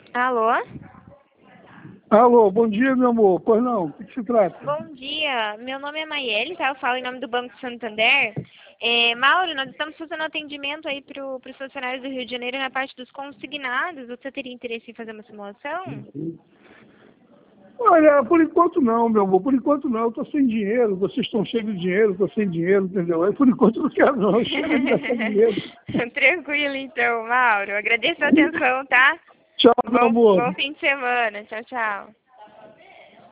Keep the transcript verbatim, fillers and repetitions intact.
Alô? Alô, bom dia, meu amor. Pois não, o que que se trata? Bom dia, meu nome é Maiele, tá? Eu falo em nome do Banco Santander. É, Mauro, nós estamos fazendo atendimento aí para os funcionários do Rio de Janeiro na parte dos consignados. Você teria interesse em fazer uma simulação? Olha, por enquanto não, meu amor. Por enquanto não. Eu tô sem dinheiro. Vocês estão cheios de dinheiro, eu tô sem dinheiro, entendeu? Aí, por enquanto eu não quero não. Chega de gastar dinheiro. Tranquilo então, Mauro. Agradeço a atenção, tá? Tchau, meu Bom, amor. bom fim de semana. Tchau, tchau.